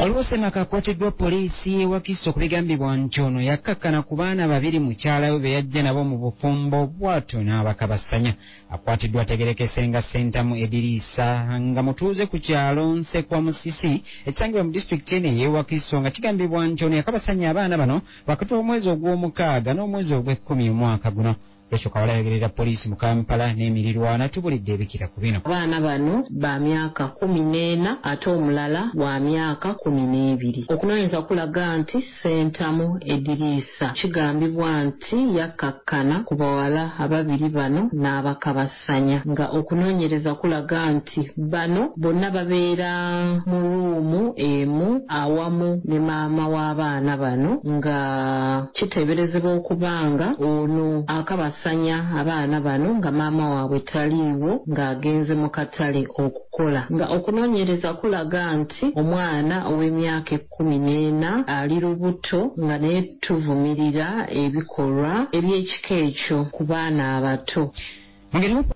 Oluusi nakakwatiddwa poliisi Wakiso kubigambibwa nti ono yakkakkana ku baana babiri mukyala we be yajja nabo mu bufumbo bw'atyo n'abakabasanya. Akwatiddwa ategerekese nga Sentamu Ediriisa nga mutuuze ku kyalo Nsekwa Musisi ekisangibwa mu disitulikiti eno ey'e Wakiso nga kigambibwa nti ono yakabasanya abaana bano wakati w'omwezi ogw'omukaaga n'omwezi ogw'ekkumi omwaka guno. Lwekyo Kawala yayogerera poliisi mu Kampala n'emirirwana tubulidde ebikira ku bino. Abaana bano ba myaka 14 ate omulala wa myaka 12. Okunoonyereza kulaga nti Sentamu Ediriisa kigambibwa nti yakkakkana ku bawala ababiri bano n'abakabasanya, nga okunoonyereza kulaga nti bano bonna babeera mu ruumu emu awamu ne maama w'abaana bano, nga kiteeberezebwa okubanga ono akabasanya abaana bano nga maama waabwe taliiwo ng'agenze mu katale okukola, nga okunoonyereza kulaga nti omwana ow'emyaka 14 ali lubuto, nga naye tuvumirira ebikolwa eby'ekika ekyo ku baana abato.